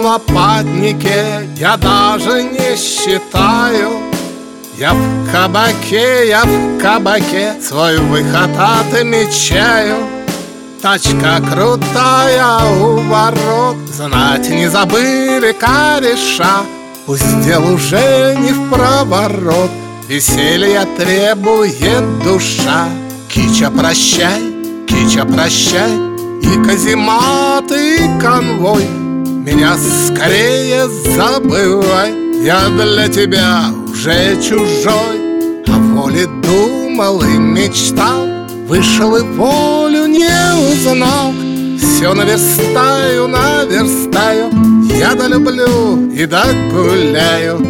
лопатнике я даже не считаю. Я в кабаке свой выход отмечаю. Тачка крутая у ворот, знать не забыли кореша. Пусть дело уже не в проворот, веселья требует душа. Кича, прощай, и каземат, и конвой. Меня скорее забывай, я для тебя уже чужой. О воле думал и мечтал, вышел и волю не узнал. Все наверстаю, я долюблю и догуляю.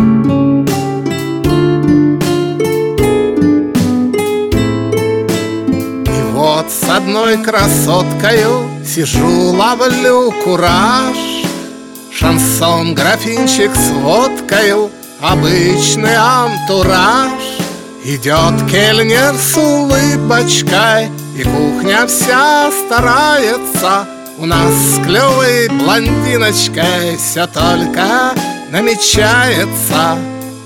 Вот с одной красоткою сижу, ловлю кураж. Шансон, графинчик с водкою, обычный антураж. Идет кельнер с улыбочкой, и кухня вся старается. У нас с клевой блондиночкой все только намечается.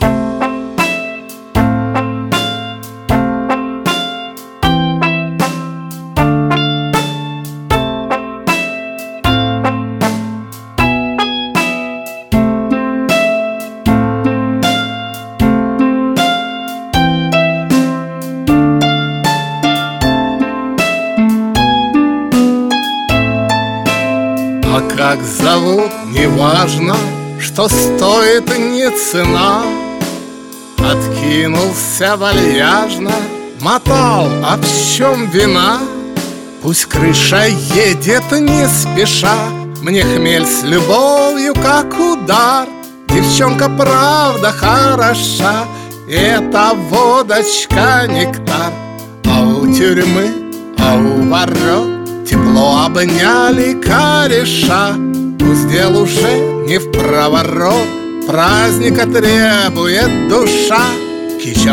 А как зовут, неважно, что стоит не цена. Откинулся вальяжно, мотал, а в чем вина? Пусть крыша едет не спеша, мне хмель с любовью как удар. Девчонка правда хороша, эта водочка нектар. А у тюрьмы, а у ворот тепло обняли кореша. Пусть дело уже не в проворот, праздника требует душа. Кича,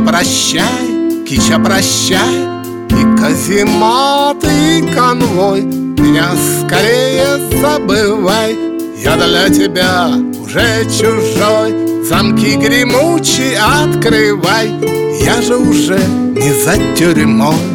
прощай, и каземат, и конвой. Меня скорее забывай, я для тебя уже чужой. Замки гремучие открывай, я же уже не за тюрьмой.